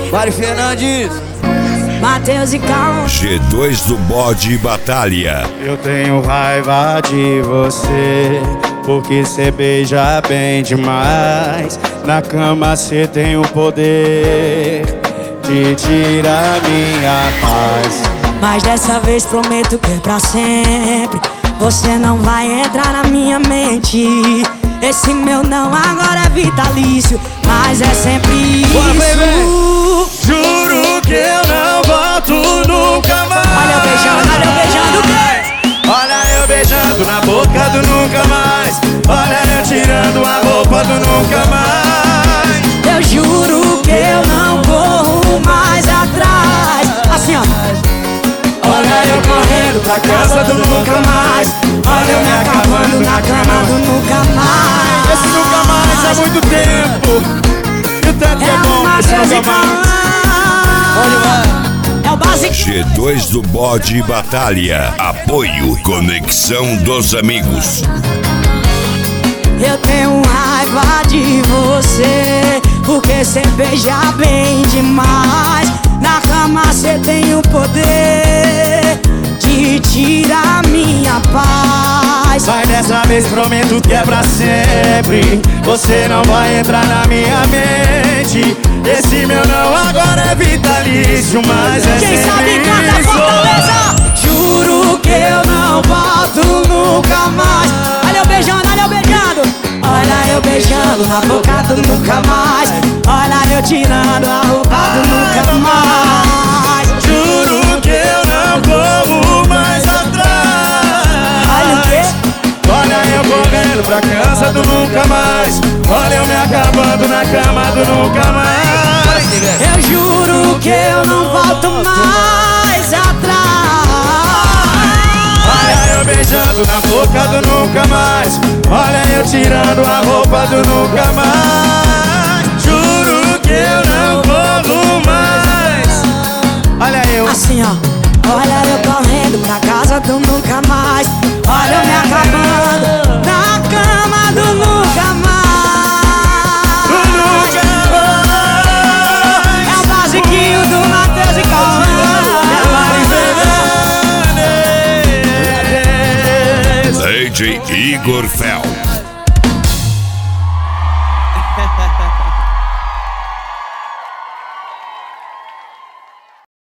Mário Fernandes, Matheus e Calma. G2 do Bode Batalha. Eu tenho raiva de você, porque cê beija bem demais. Na cama cê tem o poder de tirar minha paz. Mas dessa vez prometo que é pra sempre. Você não vai entrar na minha mente. Esse meu não agora é vitalício, mas é sempre isso. Bora, baby. Juro que eu não volto nunca mais. Olha eu beijando o quê? Olha eu beijando na boca do nunca mais. Olha eu tirando a roupa do nunca mais. Eu juro que eu não corro mais atrás. Assim ó. Olha eu correndo pra casa do nunca mais. Olha eu me acabando na cama do nunca mais. Esse nunca mais há muito tempo. E o tanto que é bom uma que coisa mais. É o básico. G2 do Bode Batalha. Apoio Conexão dos Amigos. Eu tenho raiva de você, porque cê beija bem demais. Na cama cê tem o poder de tirar minha paz. Mas dessa vez prometo que é pra sempre. Você não vai entrar na minha mente. Esse meu não agora é vitalício, mas é Quem sempre sabe canta isso. Fortaleza. Juro que eu não volto nunca mais. Olha eu beijando, olha eu beijando. Olha eu beijando na boca do nunca mais. Olha eu tirando a roupa do nunca mais. Juro que eu não corro mais atrás. Olha o quê? Olha eu correndo pra casa do nunca mais. Olha eu me acabando na cama do nunca mais. Eu juro que eu não volto mais atrás. Olha eu beijando na boca do nunca mais. Olha eu tirando a roupa do nunca mais. Juro que eu não corro mais. Olha eu Assim ó. Olha eu correndo pra casa do nunca mais. Olha eu me acabando na cama do nunca mais. É o basiquinho do Matheus e Calma. DJ Igor Fel.